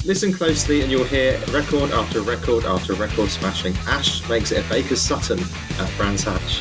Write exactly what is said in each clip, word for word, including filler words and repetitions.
Listen closely and you'll hear record after record after record smashing. Ash makes it a Baker's Sutton at Brands Hatch.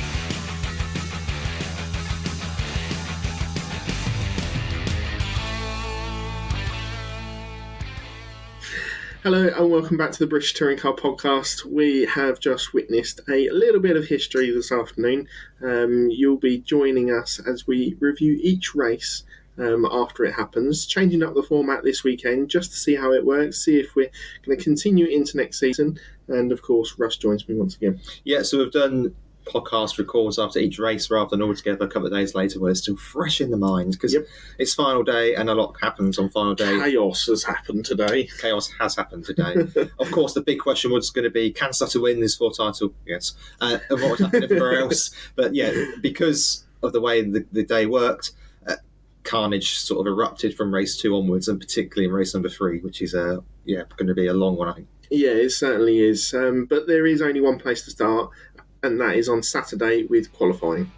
Hello and welcome back to the British Touring Car Podcast. We have just witnessed a little bit of history this afternoon. Um, you'll be joining us as we review each race um, after it happens, changing up the format this weekend just to see how it works, see if we're going to continue into next season. And of course, Russ joins me once again. Yeah, so we've done podcast records after each race rather than all together a couple of days later where it's still fresh in the mind because yep. It's final day and a lot happens on final day. Chaos has happened today. Chaos has happened today. Of course, the big question was going to be, can Sutton win this fourth title? Yes. Uh, and what would happen everywhere else? But yeah, because of the way the, the day worked, uh, carnage sort of erupted from race two onwards, and particularly in race number three, which is uh, yeah going to be a long one, I think. Yeah, it certainly is. Um, but there is only one place to start, and that is on Saturday with qualifying.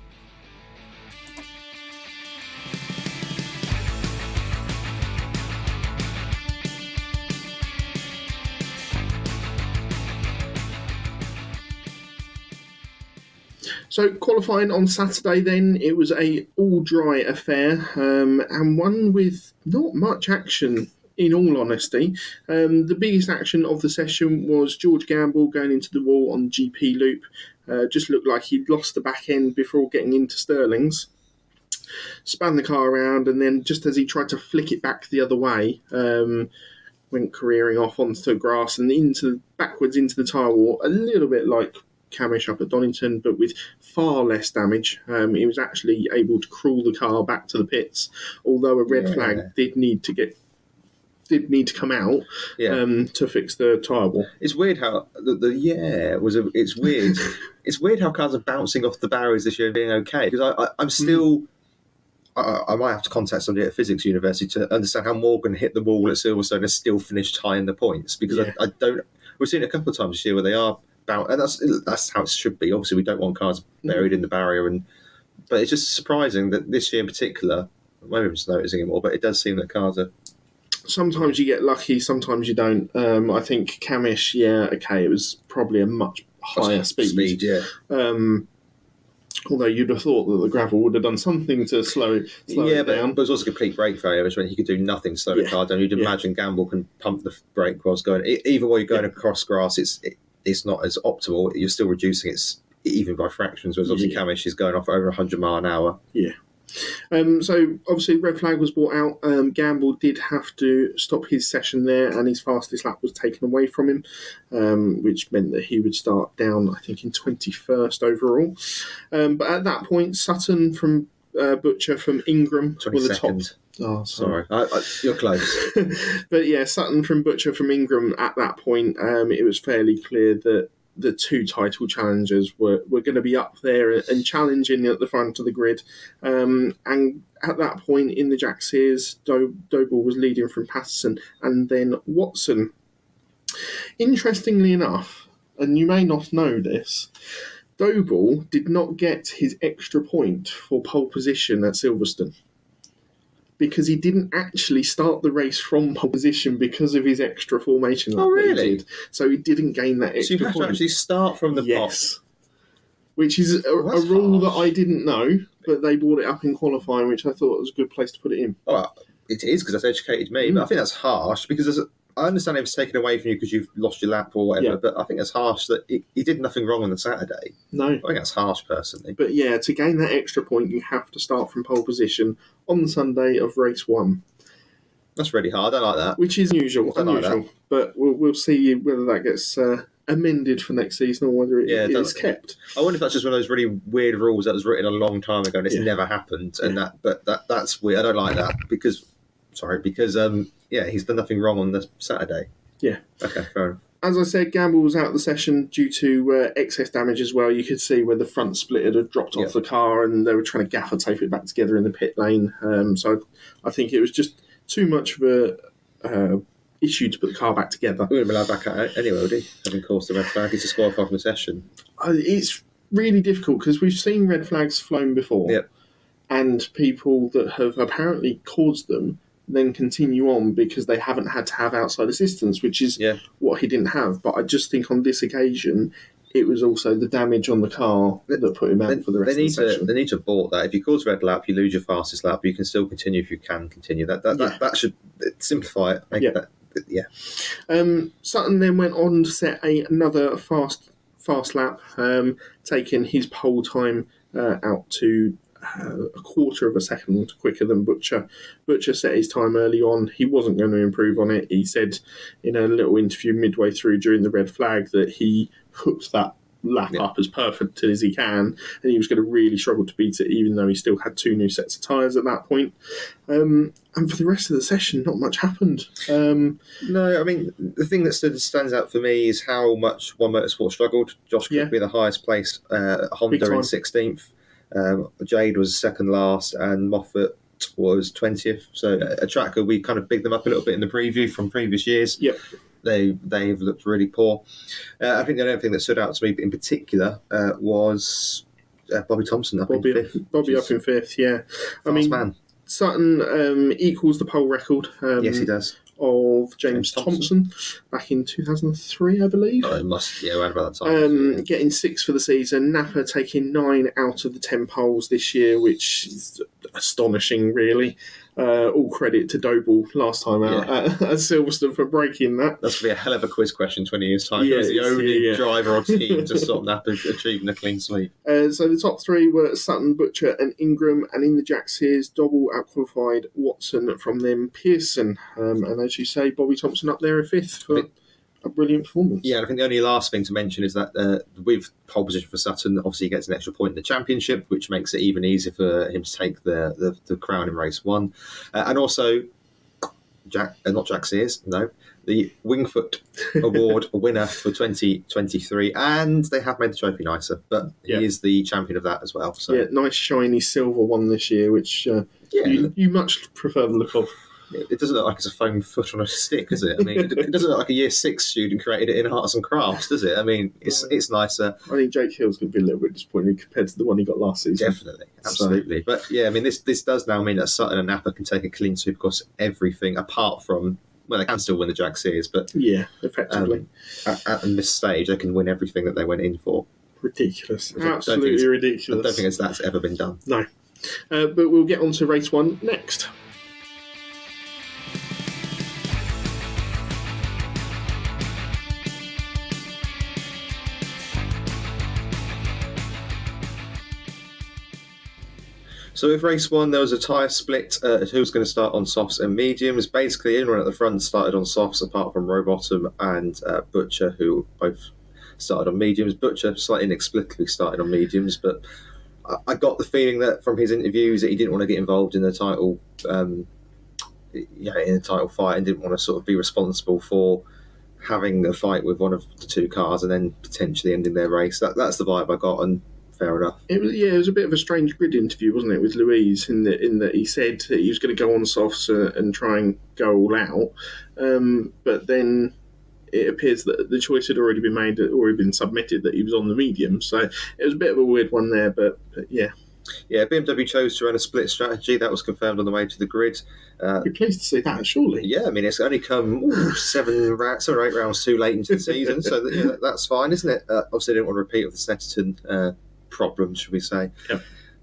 So qualifying on Saturday then, it was a all-dry affair, um, and one with not much action. In all honesty, um, the biggest action of the session was George Gamble going into the wall on G P loop. Uh, just looked like he'd lost the back end before getting into Stirling's. Spun the car around, and then just as he tried to flick it back the other way, um, went careering off onto the grass and into backwards into the tyre wall, a little bit like Camish up at Donington, but with far less damage. Um, he was actually able to crawl the car back to the pits, although a red yeah. flag did need to get did need to come out yeah. um, to fix the tyre wall. It's weird how the, the yeah was a, it's weird. It's weird how cars are bouncing off the barriers this year and being okay. Because I, I, I'm still, mm. I, I might have to contact somebody at Physics University to understand how Morgan hit the wall at Silverstone and still finished high in the points. Because yeah. I, I don't. We've seen it a couple of times this year where they are bound, and that's that's how it should be. Obviously, we don't want cars buried mm. in the barrier, and but it's just surprising that this year in particular, maybe I'm just noticing it more, but it does seem that cars are. Sometimes you get lucky, sometimes you don't. Um, I think Camish, yeah, okay, it was probably a much higher That's speed. speed yeah. Um, although you'd have thought that the gravel would have done something to slow, slow yeah, it down. But it was also complete brake failure, which meant he could do nothing to slow yeah. the car down. You'd imagine yeah. Gamble can pump the brake whilst going. Either way, you're going yeah. across grass, it's it, it's not as optimal. You're still reducing it even by fractions, whereas obviously yeah. Camish is going off over one hundred mile an hour. Yeah. Um, so obviously red flag was brought out. Um, Gamble did have to stop his session there, and his fastest lap was taken away from him, um, which meant that he would start down, I think, in twenty-first overall. Um, but at that point, Sutton from uh, Butcher from Ingram were the top. Oh, sorry, I, I, you're close. But yeah, Sutton from Butcher from Ingram. At that point, um, it was fairly clear that the two title challengers were, were going to be up there and challenging at the front of the grid. Um, and at that point in the Jack Sears, Do- Doble was leading from Patterson and then Watson. Interestingly enough, and you may not know this, Doble did not get his extra point for pole position at Silverstone, because he didn't actually start the race from pole position because of his extra formation. Oh, really? He did. So he didn't gain that extra point. So you have point. to actually start from the yes. pop. Which is a, oh, a rule harsh. that I didn't know, but they brought it up in qualifying, which I thought was a good place to put it in. Oh, well, it is, because that's educated me, mm. but I think that's harsh, because there's a, I understand it was taken away from you because you've lost your lap or whatever, yeah. but I think it's harsh that he, he did nothing wrong on the Saturday. No. I think that's harsh, personally. But yeah, to gain that extra point, you have to start from pole position on the Sunday of race one. That's really hard. I like that. Which is unusual, unusual. Like but we'll, we'll see whether that gets uh, amended for next season or whether it, yeah, it is kept. I wonder if that's just one of those really weird rules that was written a long time ago and it's yeah. never happened. And yeah. that, but that that's weird. I don't like that because, sorry, because um, yeah, he's done nothing wrong on the Saturday. Yeah. Okay, fair enough. As I said, Gamble was out of the session due to uh, excess damage as well. You could see where the front split had dropped off yeah. the car and they were trying to gaffer tape it back together in the pit lane. Um, so I think it was just too much of a uh, issue to put the car back together. We wouldn't be allowed back out anyway, would he? Having caused the red flag, he's disqualified from the session. Uh, it's really difficult because we've seen red flags flown before. Yep. And people that have apparently caused them then continue on because they haven't had to have outside assistance, which is Yeah. what he didn't have. But I just think on this occasion, it was also the damage on the car that put him out They, for the rest they need of the session. to they need to abort that. If you cause red lap, you lose your fastest lap. You can still continue if you can continue. That that, Yeah. that, that should simplify it. Make Yeah. that, yeah. Um, Sutton then went on to set a, another fast fast lap, um, taking his pole time uh, out to uh, a quarter of a second quicker than Butcher. Butcher set his time early on. He wasn't going to improve on it. He said in a little interview midway through during the red flag that he hooked that lap Yeah. up as perfect as he can, and he was going to really struggle to beat it, even though he still had two new sets of tyres at that point. Um, and for the rest of the session, not much happened. Um, No, I mean, the thing that stood, stands out for me is how much One Motorsport struggled. Josh Yeah. Cookby, the highest placed uh, Big Honda time. in sixteenth. Um, Jade was second last, and Moffat was twentieth. So a tracker, we kind of bigged them up a little bit in the preview from previous years. Yep. They, they've looked really poor. Uh, I think the only thing that stood out to me in particular uh, was uh, Bobby Thompson up Bobby, in fifth. Bobby which up in fifth, yeah. is I fast mean, man. Sutton um, equals the pole record um, Yes, he does. of James, James Thompson. Thompson. back in two thousand three, I believe. Oh, it must, yeah, around about that time. Um, yeah. getting six for the season. Napa taking nine out of the ten poles this year, which is astonishing, really. Uh, all credit to Doble last time out Yeah. at, at Silverstone for breaking that. That's going to be a hell of a quiz question twenty years' time. Yeah, He was the it's- only yeah, yeah. driver or team to stop Napa achieving a clean sweep. Uh, so the top three were Sutton, Butcher and Ingram, and in the Jacks Sears, Doble outqualified Watson from them Pearson. Um, and as you say, Bobby Thompson up there in fifth for But- a brilliant performance. Yeah, and I think the only last thing to mention is that uh, with pole position for Sutton, obviously he gets an extra point in the championship, which makes it even easier for him to take the, the, the crown in race one. Uh, and also, Jack, uh, not Jack Sears, no, the Wingfoot Award winner for twenty twenty-three, and they have made the trophy nicer, but Yeah. he is the champion of that as well. So Yeah, nice shiny silver one this year, which uh, yeah, you, you much prefer the look of. it doesn't look like it's a foam foot on a stick, does it? I mean, it doesn't look like a year six student created it in arts and crafts, does it? I mean, it's it's nicer. I think Jake Hill's going to be a little bit disappointed compared to the one he got last season. Definitely, absolutely. But yeah, I mean, this this does now mean that Sutton and Napa can take a clean sweep across everything, apart from, well, they can still win the Jack Sears, but Yeah, effectively. um, at, at this stage, they can win everything that they went in for. Ridiculous. I don't think Absolutely it's- I ridiculous. don't think it's, that's ever been done. No. Uh, but we'll get on to race one next. So with race one, there was a tyre split. Uh, who was going to start on softs and mediums? Basically, everyone at the front started on softs, apart from Rowbottom and uh, Butcher, who both started on mediums. Butcher slightly inexplicably started on mediums, but I, I got the feeling that from his interviews that he didn't want to get involved in the title, um, yeah, in the title fight, and didn't want to sort of be responsible for having a fight with one of the two cars and then potentially ending their race. That that's the vibe I got, and fair enough. It was, yeah, it was a bit of a strange grid interview, wasn't it, with Louise, in that in that he said that he was going to go on softs uh, and try and go all out, um, but then it appears that the choice had already been made, had already been submitted, that he was on the medium. So it was a bit of a weird one there, but, but yeah, Yeah, B M W chose to run a split strategy. That was confirmed on the way to the grid. Uh, you're pleased to see that, surely. yeah, I mean, it's only come ooh, seven, ra- seven or eight rounds too late into the season, so that, yeah, that, that's fine, isn't it? Uh, obviously, I didn't want to repeat with the Snetterton uh, problem, should we say. Yep.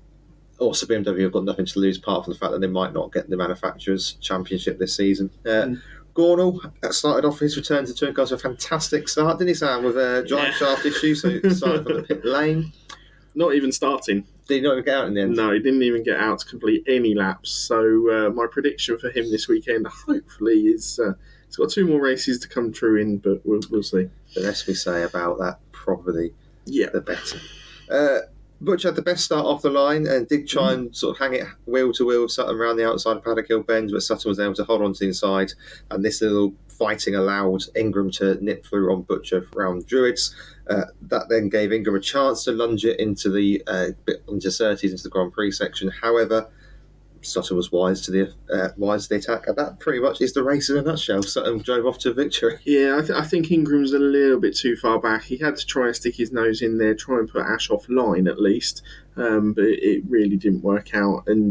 Also, B M W have got nothing to lose, apart from the fact that they might not get the Manufacturers' Championship this season. Uh, Mm. Gornall started off his return to touring cars with a fantastic start, didn't he, Sam, with a drive Yeah. shaft issue, so he started from the pit lane. Not even starting. Did he not even get out in the end? No, he didn't even get out to complete any laps. So uh, my prediction for him this weekend, hopefully, is uh, he's got two more races to come true in, but we'll, we'll see. The less we say about that, probably Yeah. the better. Uh, Butch had the best start off the line and did try and sort of hang it wheel to wheel with Sutton around the outside of Paddock Hill Bend, but Sutton was able to hold on to the inside, and this little fighting allowed Ingram to nip through on Butcher around Druids. Uh, that then gave Ingram a chance to lunge it into the uh, bit into Surtees into the Grand Prix section. However, Sutton was wise to the uh, wise to the attack, and that pretty much is the race in a nutshell. Sutton drove off to victory. Yeah, I, th- I think Ingram's a little bit too far back. He had to try and stick his nose in there, try and put Ash off line at least, um, but it, it really didn't work out. And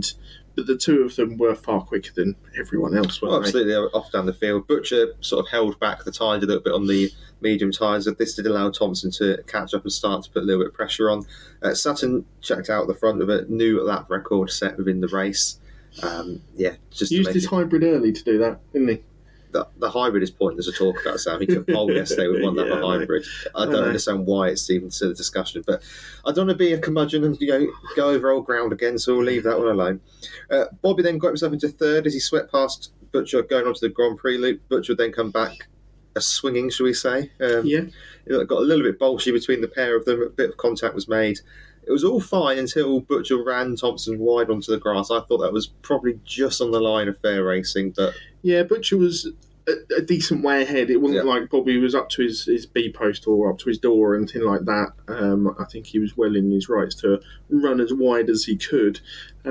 but the two of them were far quicker than everyone else, weren't Well, they? absolutely, they were off down the field. Butcher sort of held back the tide a little bit on the medium tyres. This did allow Thompson to catch up and start to put a little bit of pressure on. Uh, Sutton checked out the front of a new lap record set within the race. Um, yeah, just He to used make his it, hybrid early to do that, didn't he? the, the hybrid is pointless to talk about, Sam. He took pole yesterday with one lap Yeah, of I know. hybrid. I I don't know. understand why it's even still a discussion, but I don't want to be a curmudgeon and you know go over old ground again, so we'll leave that one alone. Uh, Bobby then got himself into third as he swept past Butcher going onto the Grand Prix loop. Butcher would then come back a swinging, shall we say. Um, Yeah. It got a little bit bolshy between the pair of them. A bit of contact was made. It was all fine until Butcher ran Thompson wide onto the grass. I thought that was probably just on the line of fair racing, but Yeah, Butcher was a, a decent way ahead. It wasn't Yeah. like Bobby was up to his, his B post or up to his door or anything like that. Um, I think he was well in his rights to run as wide as he could.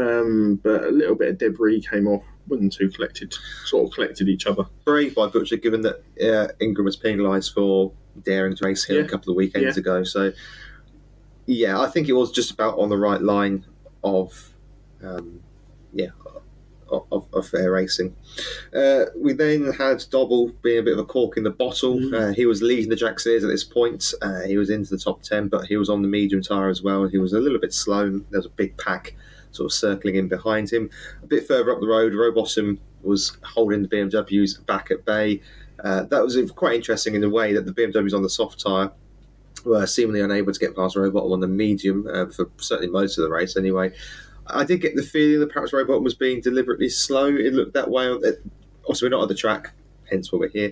Um, but a little bit of debris came off when the two collected, sort of collected each other. brave by Butcher, given that uh, Ingram was penalised for daring to race here Yeah. a couple of weekends Yeah. ago. So, yeah, I think it was just about on the right line of, um, yeah, of, of, of fair racing. Uh, we then had Dobble being a bit of a cork in the bottle. Mm. Uh, he was leading the Jack Sears at this point. Uh, he was into the top ten, but he was on the medium tyre as well. He was a little bit slow. There was a big pack sort of circling in behind him. A bit further up the road, Rowbottom was holding the B M Ws back at bay. Uh, that was quite interesting in the way that the B M Ws on the soft tyre were seemingly unable to get past Rowbottom on the medium uh, for certainly most of the race anyway. I did get the feeling that perhaps Rowbottom was being deliberately slow. It looked that way. Also, we're not at the track, hence why we're here.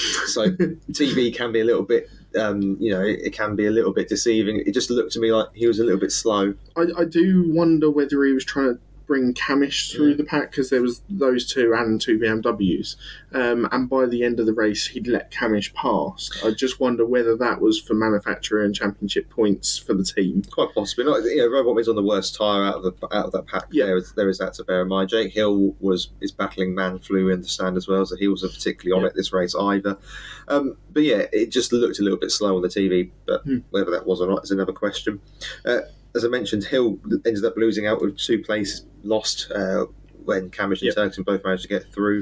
So T V can be a little bit, um, you know, it can be a little bit deceiving. It just looked to me like he was a little bit slow. I, I do wonder whether he was trying to bring Camish through Mm. the pack because there was those two and two B M Ws. Um, and by the end of the race, he'd let Camish past. I just wonder whether that was for manufacturer and championship points for the team. Quite possibly. Not, you know, Rowbottom is on the worst tyre out of the out of that pack. Yeah. There is, there is that to bear in mind. Jake Hill was is battling man flu, we understand as well, so he wasn't particularly on Yeah. it this race either. Um, but yeah, it just looked a little bit slow on the T V. But Hmm. whether that was or not is another question. Uh, as I mentioned, Hill ended up losing out with two places lost uh, when Camish and Yep. Turkson both managed to get through.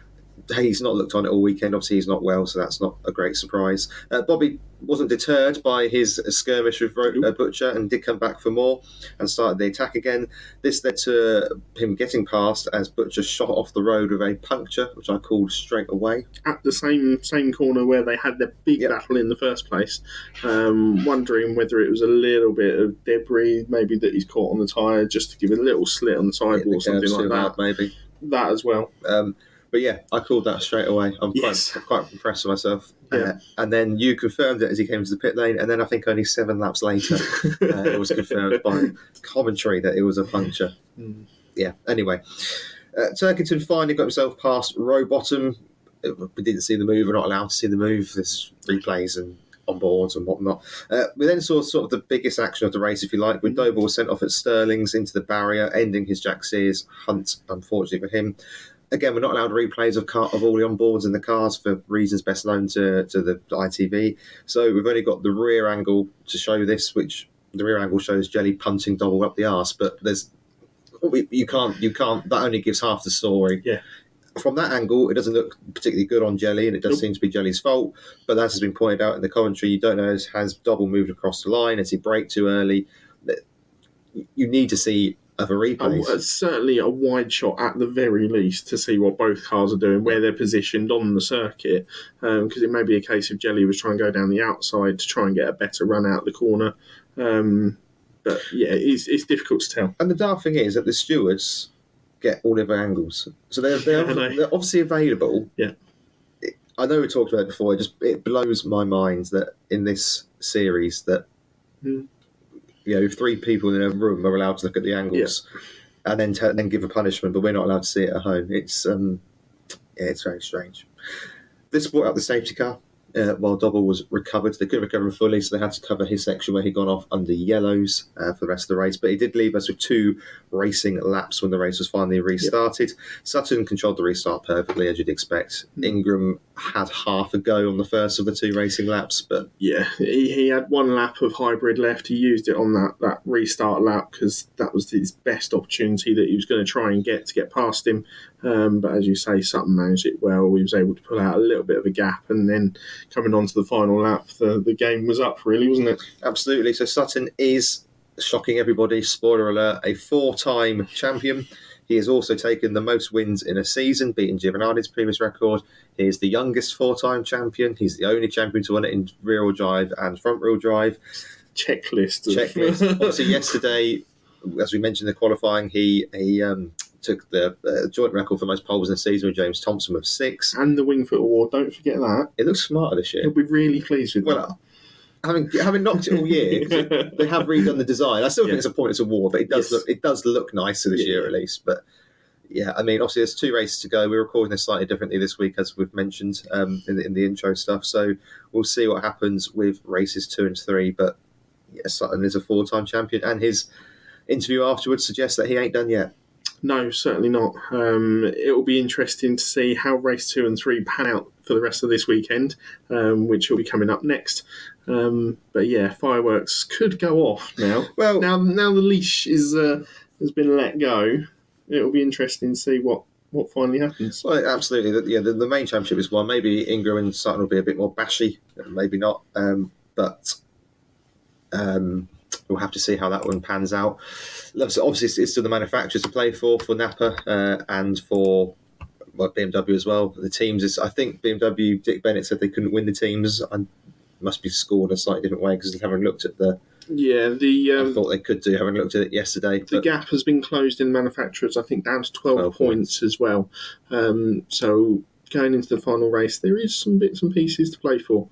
He's not looked on it all weekend. Obviously, he's not well, so that's not a great surprise. Uh, Bobby wasn't deterred by his skirmish with Ro- uh, Butcher and did come back for more and started the attack again. This led to him getting past as Butcher shot off the road with a puncture, which I called straight away. At the same same corner where they had their big Yep. battle in the first place, um, wondering whether it was a little bit of debris, maybe that he's caught on the tyre, just to give it a little slit on the Hit sidewall the or something curves like too that. hard, maybe. That as well. Um, but yeah, I called that straight away. I'm Yes. quite, quite impressed with myself. Yeah. Uh, and then you confirmed it as he came to the pit lane, and then I think only seven laps later, uh, it was confirmed by commentary that it was a puncture. Mm. Yeah, anyway. Uh, Turkington finally got himself past Rowbottom. Uh, We didn't see the move, we're not allowed to see the move. There's replays and on boards and whatnot. Uh, we then saw sort of the biggest action of the race, if you like, when Doble was sent off at Stirling's into the barrier, ending his Jack Sears hunt, unfortunately for him. Again, we're not allowed replays of car of all the onboards in the cars for reasons best known to, to the I T V. So we've only got the rear angle to show this, which the rear angle shows Jelly punting Doble up the arse, but there's we- you can't you can't that only gives half the story. Yeah. From that angle, it doesn't look particularly good on Jelly, and it does Nope. seem to be Jelly's fault. But as has been pointed out in the commentary, you don't know has, has Double moved across the line? Has he braked too early? You need to see other replays. Uh, certainly a wide shot at the very least to see what both cars are doing, where they're positioned on the circuit, because it may be a case of Jelly was trying to go down the outside to try and get a better run out the corner. Um, but yeah, it's, it's difficult to tell. And the dark thing is that the stewards get all of our angles, so they're they're, Yeah, I know. they're obviously available. Yeah. It- I know we talked about it before. It just it blows my mind that in this series that Mm. you know three people in a room are allowed to look at the angles and then te- then give a punishment, but we're not allowed to see it at home. It's um yeah, it's very strange. This brought up the safety car. uh, while Dobble was recovered. They couldn't recover him fully, so they had to cover his section where he'd gone off under yellows uh, for the rest of the race. But he did leave us with two racing laps when the race was finally restarted. Yep. Sutton controlled the restart perfectly, as you'd expect. Mm. Ingram had half a go on the first of the two racing laps, but yeah, he, he had one lap of hybrid left. He used it on that, that restart lap because that was his best opportunity that he was going to try and get to get past him. Um, but as you say, Sutton managed it well. He was able to pull out a little bit of a gap, and then coming on to the final lap, the, the game was up, really, wasn't it? Absolutely. So Sutton is, shocking everybody, spoiler alert, a four-time champion. He has also taken the most wins in a season, beating Giovanardi's previous record. He is the youngest four-time champion. He's the only champion to win it in rear-wheel drive and front-wheel drive. Checklist. Of... Checklist. Obviously, yesterday, as we mentioned in the qualifying, he he um, took the uh, joint record for most poles in the season with James Thompson with six. And the Wingfoot Award, don't forget that. It looks smarter this year. He'll be really pleased with well, that. Having having knocked it all year, they have redone the design. I still think yeah. it's a pointless award, but it does yes. look it does look nicer this yeah. year at least. But yeah, I mean, obviously there's two races to go. We're recording this slightly differently this week, as we've mentioned um, in, the, in the intro stuff. So we'll see what happens with races two and three. But yeah, Sutton is a four-time champion, and his interview afterwards suggests that he ain't done yet. No, certainly not. Um, it will be interesting to see how race two and three pan out for the rest of this weekend, um, which will be coming up next. Um, but yeah, fireworks could go off now. Well, now, now the leash is uh, has been let go. It will be interesting to see what, what finally happens. Well, absolutely. The, yeah, the, the main championship is won. Maybe Ingram and Sutton will be a bit more bashy. Maybe not. Um, but um, we'll have to see how that one pans out. Obviously, it's still the manufacturers to play for, for Napa uh, and for well, B M W as well. The teams, is I think B M W, Dick Bennett said they couldn't win the teams. I must be scored a slightly different way because having looked at the... Yeah, the... Um, I thought they could do, having looked at it yesterday. The gap has been closed in manufacturers, I think, down to twelve, twelve points, points as well. Um, so going into the final race, there is some bits and pieces to play for.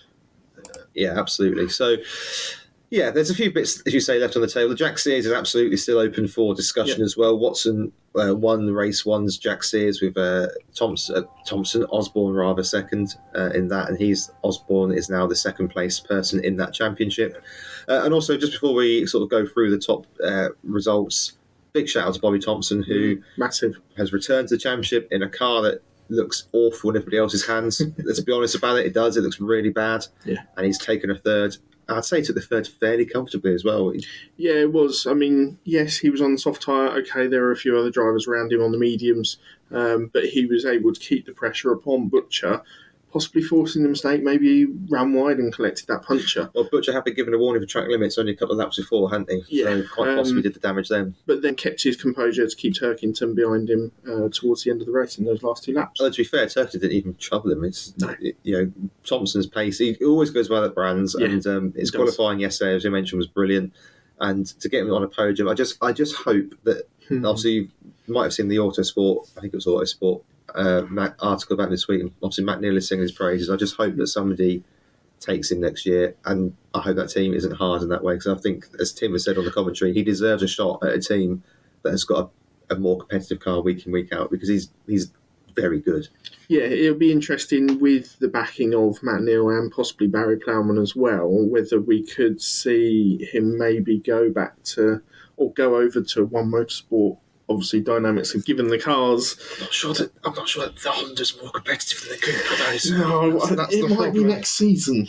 Uh, yeah, absolutely. So... Yeah, there's a few bits, as you say, left on the table. The Jack Sears is absolutely still open for discussion yeah. as well. Watson uh, won the race one's Jack Sears with uh, Thompson, uh, Thompson, Osborne rather second uh, in that, and he's Osborne is now the second place person in that championship. Uh, and also, just before we sort of go through the top uh, results, big shout out to Bobby Thompson, who massive has returned to the championship in a car that looks awful in everybody else's hands. Let's be honest about it, it does. It looks really bad. Yeah, and he's taken a third. I'd say he took the third fairly comfortably as well. Yeah, it was. I mean, yes, he was on the soft tyre. Okay, there were a few other drivers around him on the mediums, um, but he was able to keep the pressure upon Butcher, possibly forcing the mistake. Maybe he ran wide and collected that puncher. Well, Butcher had been given a warning for track limits only a couple of laps before, hadn't he? Yeah. So quite possibly um, did the damage then. But then kept his composure to keep Turkington behind him uh, towards the end of the race in those last two laps. Well, to be fair, Turkington didn't even trouble him. It's, no. it, you know, Thompson's pace, he always goes well at Brands, yeah, and um, his qualifying yesterday, as you mentioned, was brilliant. And to get him on a podium, I just I just hope that, hmm. obviously, you might have seen the Autosport, I think it was Autosport, Uh, Matt, article about this week, and obviously Matt Neal is singing his praises. I just hope that somebody takes him next year, and I hope that team isn't hard in that way, because I think, as Tim has said on the commentary, he deserves a shot at a team that has got a, a more competitive car week in, week out, because he's he's very good. Yeah, it'll be interesting with the backing of Matt Neal and possibly Barry Ploughman as well, whether we could see him maybe go back to, or go over to One Motorsport. Obviously, dynamics have given the cars. I'm not sure that I'm not sure that the Honda's more competitive than the Cooper. No, that's, that's it might problem. be next season.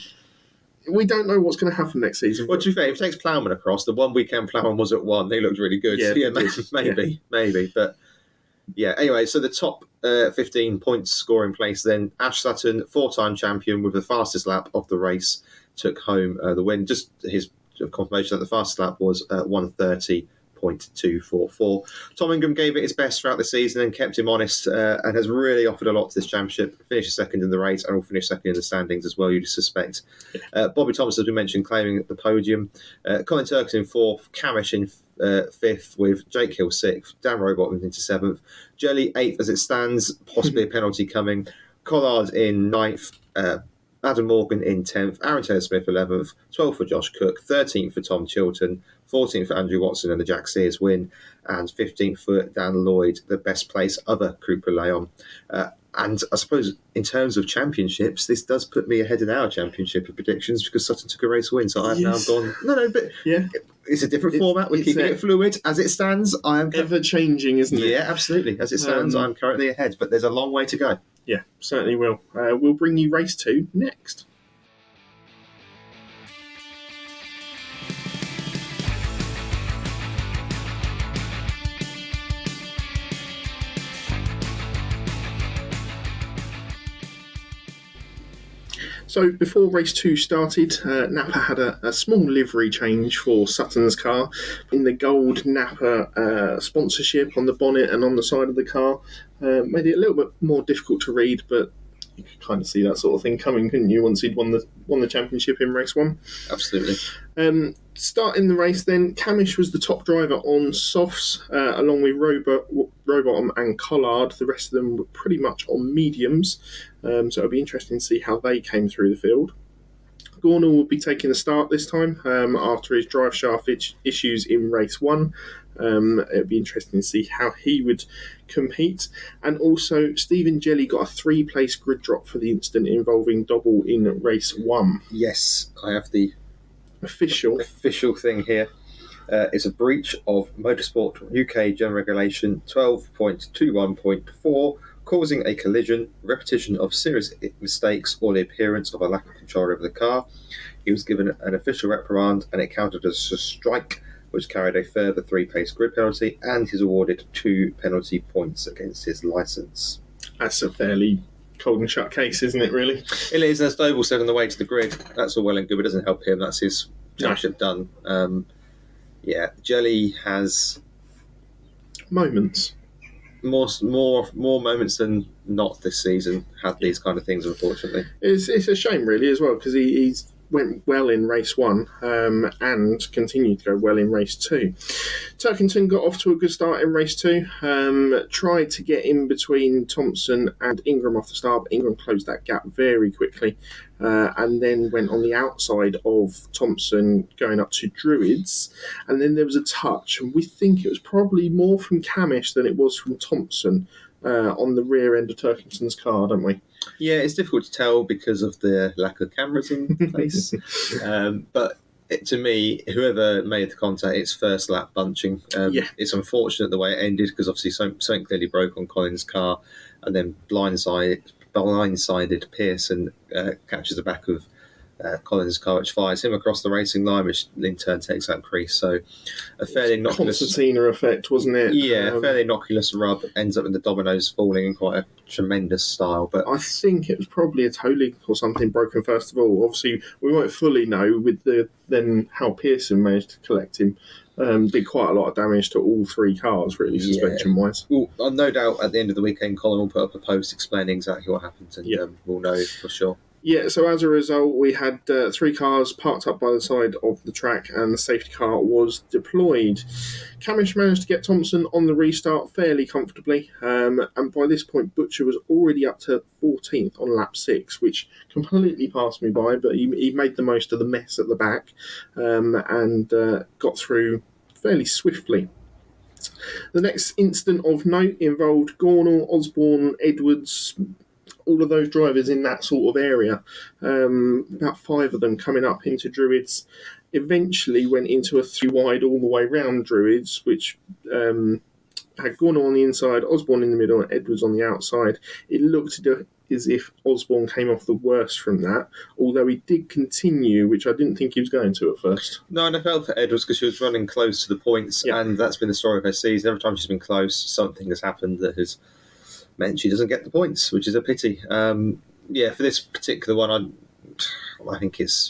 We don't know what's going to happen next season. Well, to be fair, if it takes Ploughman across, the one weekend Ploughman was at one, they looked really good. Yeah, so yeah maybe, maybe, yeah. maybe. But yeah, anyway, so the top uh, fifteen points scoring place then. Ash Sutton, four-time champion with the fastest lap of the race, took home uh, the win. Just his confirmation that the fastest lap was uh, one thirty point two four four. Tom Ingram gave it his best throughout the season and kept him honest, uh, and has really offered a lot to this championship. Finished second in the race and will finish second in the standings as well, you'd suspect. Uh, Bobby Thomas, as we mentioned, claiming the podium. Uh, Colin Turkington in fourth, Camish in uh, fifth, with Jake Hill sixth, Dan Robot into seventh, Jelly eighth as it stands, possibly a penalty coming. Collard in ninth, uh, Adam Morgan in tenth, Aaron Taylor-Smith eleventh, twelfth for Josh Cook, thirteenth for Tom Chilton, fourteenth for Andrew Watson and the Jack Sears win, and fifteenth for Dan Lloyd, the best place other Cooper Leon. Uh, and I suppose in terms of championships, this does put me ahead in our championship of predictions because Sutton took a race win. So I've Yes. now gone, no, no, but Yeah. it's a different It's- format. We're it's keeping a- it fluid. As it stands, I am... Ever changing, isn't it? Yeah, absolutely. As it stands, Um, I'm currently ahead, but there's a long way to go. Yeah, certainly will. Uh, we'll bring you race two next. So before race two started, uh, Napa had a, a small livery change for Sutton's car. In the gold Napa uh, sponsorship on the bonnet and on the side of the car uh, made it a little bit more difficult to read, but you could kind of see that sort of thing coming, couldn't you, once he'd won the won the championship in race one. Absolutely. Um, starting the race then, Camish was the top driver on softs, uh, along with Robot, Robottom and Collard. The rest of them were pretty much on mediums, um, so it'll be interesting to see how they came through the field. Gornall will be taking the start this time um, after his drive shaft itch- issues in race one. Um, it'll be interesting to see how he would compete. And also, Stephen Jelly got a three-place grid drop for the incident involving Dobble in race one. Yes, I have the Official. official thing here. Uh, it's a breach of Motorsport U K General Regulation twelve point two one point four, causing a collision, repetition of serious mistakes, or the appearance of a lack of control over the car. He was given an official reprimand, and it counted as a strike, which carried a further three-place grid penalty, and he's awarded two penalty points against his licence. That's a fairly cold and shut case, isn't it, really? It is, as Doble said on the way to the grid, that's all well and good, but it doesn't help him. That's his championship done. Um, yeah, Jelly has Moments. more more more moments than not this season had these kind of things, unfortunately. It's, it's a shame, really, as well, because he he's went well in race one um, and continued to go well in race two. Turkington got off to a good start in race two, um, tried to get in between Thompson and Ingram off the start, but Ingram closed that gap very quickly, uh, and then went on the outside of Thompson going up to Druids, and then there was a touch, and we think it was probably more from Camish than it was from Thompson uh, on the rear end of Turkington's car, don't we? Yeah, it's difficult to tell because of the lack of cameras in place. um, but it, to me, whoever made the contact, it's first lap bunching. Um, Yeah. It's unfortunate the way it ended because obviously something, something clearly broke on Collins' car, and then blindsided, blindsided Pearson uh, catches the back of uh, Collins' car, which fires him across the racing line, which in turn takes out Crease. So a fairly innocuous... Concertina effect, wasn't it? Yeah, Um, fairly innocuous rub ends up in the dominoes falling in quite a tremendous style. But I think it was probably a toe link or something broken first of all. Obviously, we won't fully know with the then how Pearson managed to collect him. Um, did quite a lot of damage to all three cars, really, Yeah. suspension-wise. well, uh, no doubt at the end of the weekend, Colin will put up a post explaining exactly what happened, and Yeah. um, we'll know for sure. Yeah, so as a result, we had uh, three cars parked up by the side of the track and the safety car was deployed. Camish managed to get Thompson on the restart fairly comfortably, um, and by this point, Butcher was already up to fourteenth on lap six, which completely passed me by, but he, he made the most of the mess at the back um, and uh, got through fairly swiftly. The next incident of note involved Gornall, Osborne, Edwards, all of those drivers in that sort of area, um, about five of them coming up into Druids, eventually went into a three wide all the way round Druids, which um, had Gornall on the inside, Osborne in the middle, and Edwards on the outside. It looked as if Osborne came off the worst from that, although he did continue, which I didn't think he was going to at first. No, and I felt for Edwards because she was running close to the points, Yeah. and that's been the story of her season. Every time she's been close, something has happened that has meant she doesn't get the points, which is a pity. Um, yeah, for this particular one, I, I think it's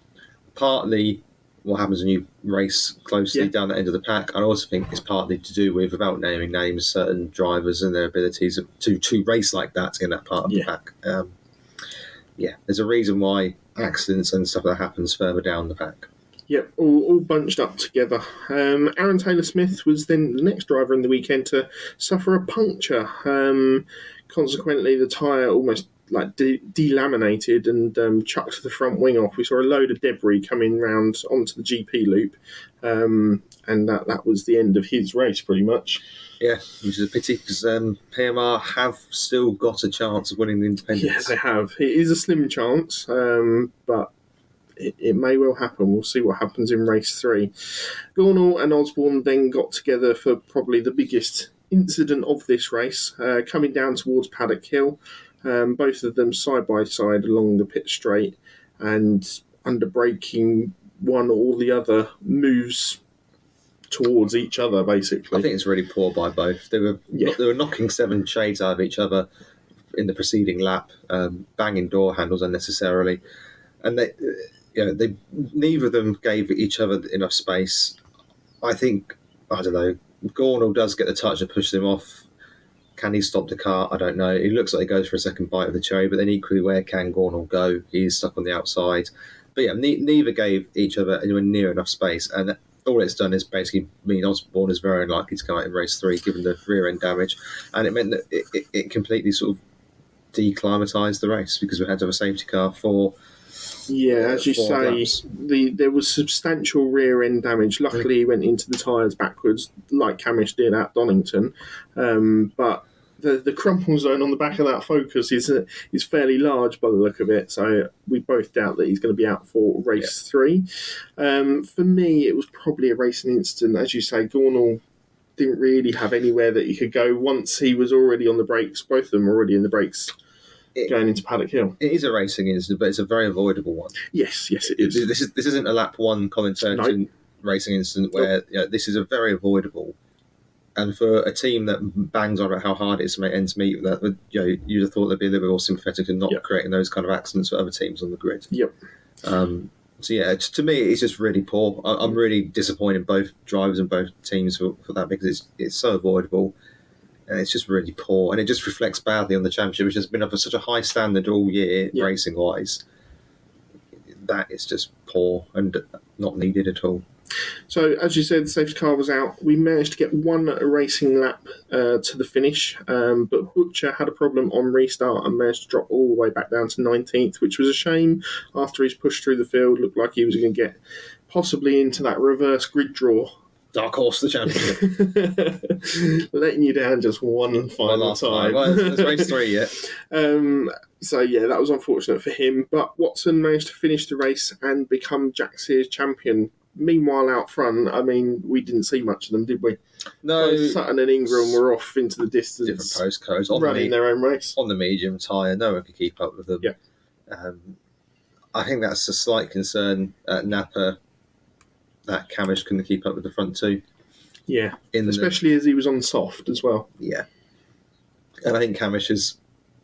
partly what happens when you race closely Yeah. down the end of the pack. I also think it's partly to do with, without naming names, certain drivers and their abilities to to race like that in that part of Yeah. the pack. Um, yeah, there's a reason why accidents and stuff that happens further down the pack. Yep, all, all bunched up together. Um, Aaron Taylor-Smith was then the next driver in the weekend to suffer a puncture. Um, consequently, the tyre almost like de- delaminated and um, chucked the front wing off. We saw a load of debris coming round onto the G P loop, um, and that that was the end of his race pretty much. Yeah, which is a pity because um, P M R have still got a chance of winning the Independence. Yeah, they have. It is a slim chance, um, but it, it may well happen. We'll see what happens in race three. Gornall and Osborne then got together for probably the biggest incident of this race, uh, coming down towards Paddock Hill. Um, both of them side by side along the pit straight, and under braking, one or the other moves towards each other, basically. I think it's really poor by both. They were Yeah. they were knocking seven shades out of each other in the preceding lap, um, banging door handles unnecessarily, and they, you know, they neither of them gave each other enough space. I think I don't know. Gornall does get the touch that pushes him off. Can he stop the car? I don't know. It looks like he goes for a second bite of the cherry, but then equally, where can Gornall go? He's stuck on the outside. But yeah, ne- neither gave each other anywhere near enough space, and all it's done is basically mean Osborne is very unlikely to come out in race three, given the rear end damage, and it meant that it, it, it completely sort of declimatised the race because we had to have a safety car for. Yeah, as you four say, laps. the there was substantial rear end damage. Luckily, he went into the tyres backwards, like Camish did at Donington. Um, but the the crumple zone on the back of that Focus is uh, is fairly large by the look of it. So we both doubt that he's going to be out for race yeah. three. Um, for me, it was probably a racing incident. As you say, Gornall didn't really have anywhere that he could go once he was already on the brakes. Both of them were already in the brakes. It, going into Paddock Hill. It is a racing incident, but it's a very avoidable one. Yes, yes, it is. This, is, this isn't a lap one Colin Turkington nope. racing incident where nope. you know, this is a very avoidable. And for a team that bangs on about how hard it is to make ends meet, that you know, you'd have thought they'd be a little bit more sympathetic and not yep. creating those kind of accidents for other teams on the grid. Yep. Um, so yeah, to me, it's just really poor. I'm really disappointed in both drivers and both teams for, for that because it's it's so avoidable. And it's just really poor, and it just reflects badly on the championship, which has been up at such a high standard all year, yeah. racing-wise. That is just poor and not needed at all. So, as you said, the safety car was out. We managed to get one racing lap uh, to the finish, um, but Butcher had a problem on restart and managed to drop all the way back down to nineteenth, which was a shame after he's pushed through the field. Looked like he was going to get possibly into that reverse grid draw. Dark horse, the championship. Letting you down just one final one time. Well, it's race three yet. um, so, yeah, that was unfortunate for him. But Watson managed to finish the race and become Jack Sears champion. Meanwhile, out front, I mean, we didn't see much of them, did we? No. Both Sutton and Ingram were off into the distance. Different postcodes. On running the, their own race. On the medium tyre, no one could keep up with them. Yeah. Um, I think that's a slight concern at Napa. That Camish couldn't keep up with the front two. Yeah, in especially the, as he was on soft as well. Yeah. And I think Camish is...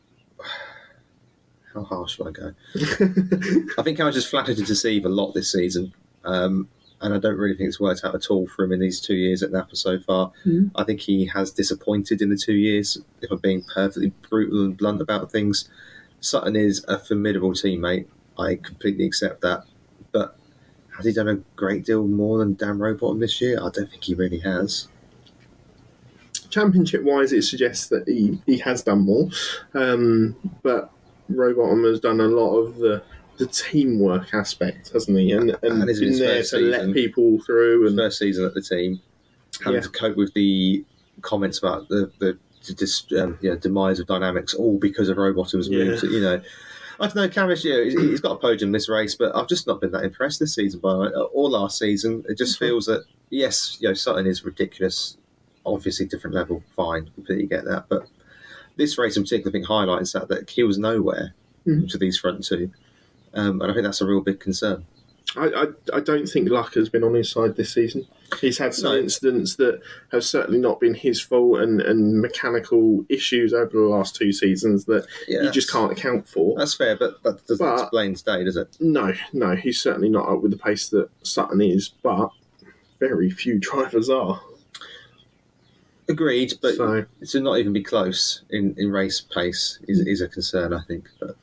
How harsh should I go? I think Camish is flattered to deceive a lot this season. Um, and I don't really think it's worked out at all for him in these two years at Napa so far. Mm. I think he has disappointed in the two years, if I'm being perfectly brutal and blunt about things. Sutton is a formidable teammate. I completely accept that. But has he done a great deal more than Dan Rowbottom this year? I don't think he really has. Championship-wise, it suggests that he, he has done more. Um, but Rowbottom has done a lot of the, the teamwork aspect, hasn't he? And, and, and been there to season, let people through. And first season at the team, having yeah. to cope with the comments about the, the, the um, you know, demise of Dynamics, all because of Rowbottom's yeah. moves. You know, I don't know, Camish, yeah, he's got a podium this race, but I've just not been that impressed this season by it. Or last season. It just feels that, yes, you know, Sutton is ridiculous, obviously different level, fine, completely get that. But this race in particular, I think, highlights that, that he was nowhere mm-hmm. to these front two. Um, and I think that's a real big concern. I, I, I don't think luck has been on his side this season. He's had some no. incidents that have certainly not been his fault and, and mechanical issues over the last two seasons that yeah, you just can't account for. That's fair, but that doesn't but, explain today, does it? No, no, he's certainly not up with the pace that Sutton is, but very few drivers are. Agreed, but so, to not even be close in, in race pace is, is a concern, I think. But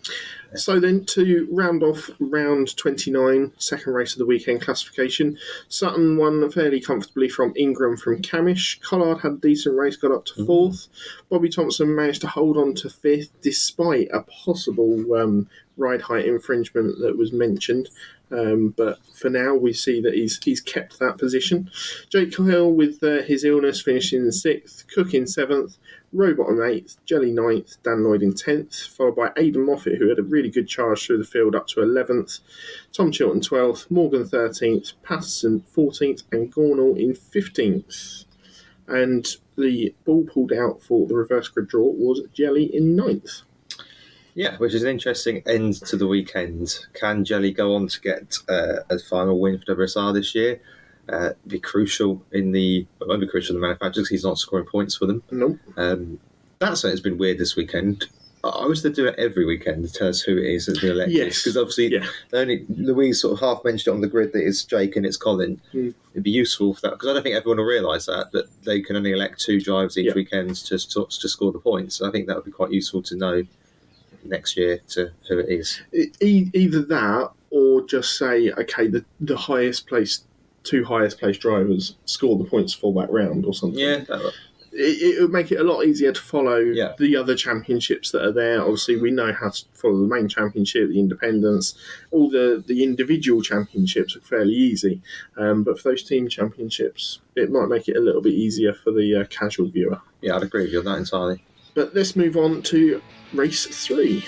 So then to round off round twenty-nine, second race of the weekend classification, Sutton won fairly comfortably from Ingram from Camish. Collard had a decent race, got up to fourth. Mm. Bobby Thompson managed to hold on to fifth despite a possible um, ride height infringement that was mentioned. Um, but for now, we see that he's he's kept that position. Jake Hill, with uh, his illness, finished in sixth, Cook in seventh, Rowbottom eighth, Jelly ninth, Dan Lloyd in tenth, followed by Aidan Moffat, who had a really good charge through the field up to eleventh, Tom Chilton twelfth, Morgan thirteenth, Patterson fourteenth, and Gornall in fifteenth. And the ball pulled out for the reverse grid draw was Jelly in ninth. Yeah, which is an interesting end to the weekend. Can Jelly go on to get uh, a final win for W S R this year? Uh, be crucial in the, well, won't be crucial in the manufacturers because he's not scoring points for them. Nope. Um, that's something that's been weird this weekend. I wish they'd do it every weekend to tell us who it is that's been elected. Yes. Because obviously, yeah. only Louise sort of half mentioned it on the grid that it's Jake and it's Colin. Mm. It'd be useful for that because I don't think everyone will realise that, that they can only elect two drivers each yeah. weekend to, to, to score the points. So I think that would be quite useful to know next year to who it is. E- either that or just say, okay, the, the highest placed, two highest placed drivers score the points for that round or something. Yeah, that would. It, it would make it a lot easier to follow yeah. the other championships that are there. Obviously, we know how to follow the main championship, the independents, all the, the individual championships are fairly easy. Um, but for those team championships, it might make it a little bit easier for the uh, casual viewer. Yeah, I'd agree with you on that entirely. But let's move on to race three.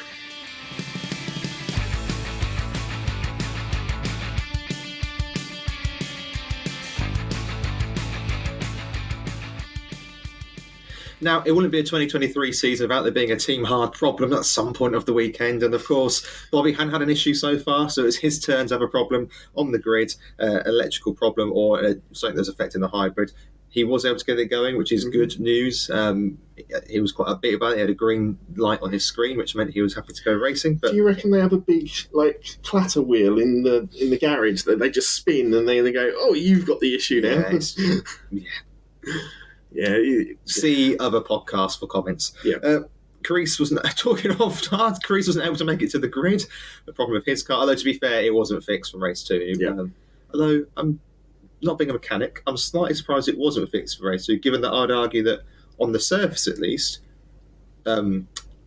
Now, it wouldn't be a twenty twenty-three season without there being a team hard problem at some point of the weekend. And of course, Bobby hadn't had an issue so far, so it's his turn to have a problem on the grid, uh, electrical problem or uh, something that's affecting the hybrid. He was able to get it going, which is good news. Um, he was quite upbeat about it. He had a green light on his screen, which meant he was happy to go racing. But do you reckon they have a big like clatter wheel in the in the garage that they just spin and then they go, "Oh, you've got the issue now"? Yeah. yeah. Yeah, yeah. See other podcasts for comments. Yeah. Uh, Carice wasn't talking off hard. Carice wasn't able to make it to the grid. The problem with his car, although to be fair, it wasn't fixed from race two. Yeah. Um, although I'm not being a mechanic, I'm slightly surprised it wasn't fixed for race two, given that I'd argue that on the surface at least, um,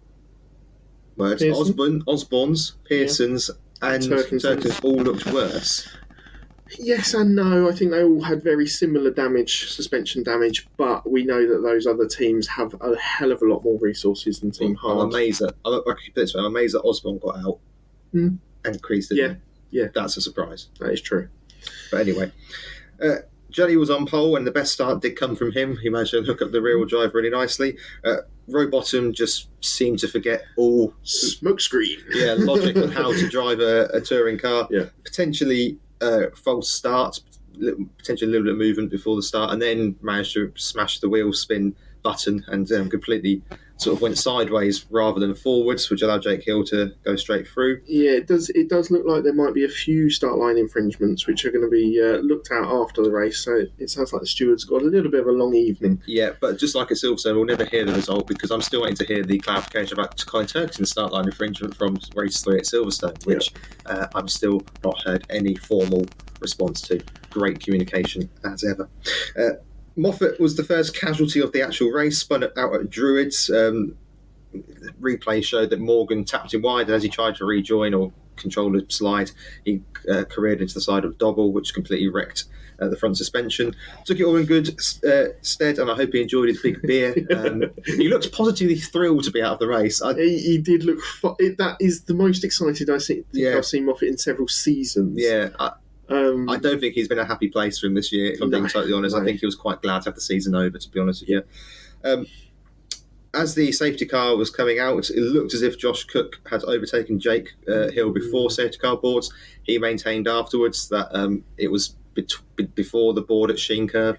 words Pearson? Osborne, Osborne's, Pearson's, yeah. and Turkins. Turkins all looked worse. Yes and no. I think they all had very similar damage, suspension damage, but we know that those other teams have a hell of a lot more resources than Team I'm Hard. amazed that I'm, I'm amazed that Osborne got out mm. and Carice didn't. Yeah, yeah, that's a surprise. That is true. But anyway, uh, Jelly was on pole, and the best start did come from him. He managed to hook up the rear-wheel drive really nicely. Uh, Rowbottom just seemed to forget all smokescreen. Yeah, logic on how to drive a, a touring car. Yeah, potentially. Uh, false start, potentially a little bit of movement before the start, and then managed to smash the wheel spin button and um, completely sort of went sideways rather than forwards, which allowed Jake Hill to go straight through. Yeah, it does. It does look like there might be a few start line infringements which are going to be uh, looked at after the race. So it sounds like the stewards got a little bit of a long evening. Yeah, but just like at Silverstone, we'll never hear the result because I'm still waiting to hear the clarification about Colin Turkins' start line infringement from race three at Silverstone, which yeah. uh, I'm still not heard any formal response to. Great communication as ever. Uh, Moffat was the first casualty of the actual race, spun out at Druids. Um, replay showed that Morgan tapped him wide, and as he tried to rejoin or control the slide, he uh, careered into the side of Dobble, which completely wrecked uh, the front suspension. Took it all in good uh, stead, and I hope he enjoyed his big beer. Um, he looked positively thrilled to be out of the race. I, he, he did look... Fu- it, that is the most excited I see, think yeah. I've seen Moffat in several seasons. Yeah, I, Um, I don't think he's been a happy place for him this year, if I'm no, being totally honest. no. I think he was quite glad to have the season over, to be honest with you. Um, as the safety car was coming out, it looked as if Josh Cook had overtaken Jake uh, Hill before mm. safety car boards. He maintained afterwards that um, it was bet- before the board at Sheen Curve.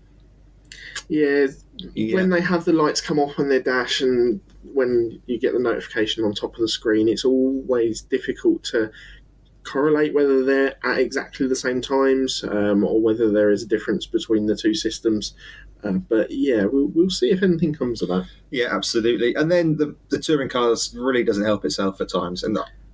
Yeah, yeah, when they have the lights come off on their dash and when you get the notification on top of the screen, it's always difficult to correlate whether they're at exactly the same times um, or whether there is a difference between the two systems. Uh, but yeah, we'll, we'll see if anything comes of that. Yeah, absolutely. And then the, the touring cars really doesn't help itself at times. And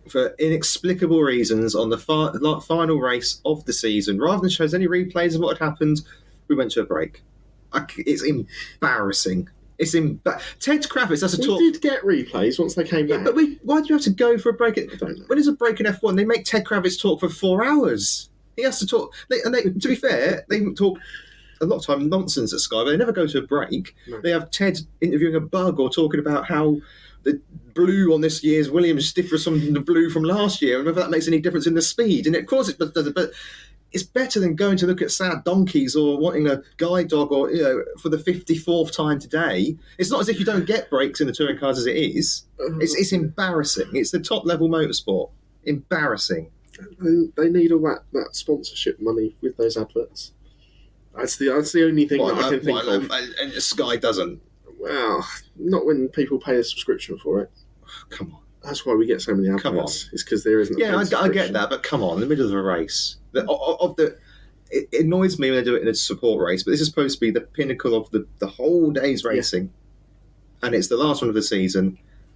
for inexplicable reasons, on the fi- la- final race of the season, rather than show us any replays of what had happened, we went to a break. I c it's embarrassing. It's emba- Ted Kravitz has to We talk. did get replays once they came Yeah, back. but we, why do you have to go for a break? At, I don't know. when there's a break in F one, they make Ted Kravitz talk for four hours. He has to talk. They, and they, to be fair, they talk a lot of time nonsense at Sky, but they never go to a break. No. They have Ted interviewing a bug or talking about how the blue on this year's Williams differs from the blue from last year, and whether that makes any difference in the speed. And of course it doesn't, but it's better than going to look at sad donkeys or wanting a guide dog or, you know, for the fifty-fourth time today. It's not as if you don't get breaks in the touring cars as it is. It's, it's embarrassing. It's the top level motorsport. Embarrassing. They, they need all that, that sponsorship money with those adverts. That's the that's the only thing What, that I can uh, think what, of. And, and Sky doesn't. Well, not when people pay a subscription for it. Come on. That's why we get so many adverts. Come on. It's because there isn't. A Yeah, paid I, I subscription. get that, but come on, in the middle of a race. The, of, of the, it, it annoys me when they do it in a support race, but this is supposed to be the pinnacle of the, the whole day's racing. Yeah. And it's the last one of the season.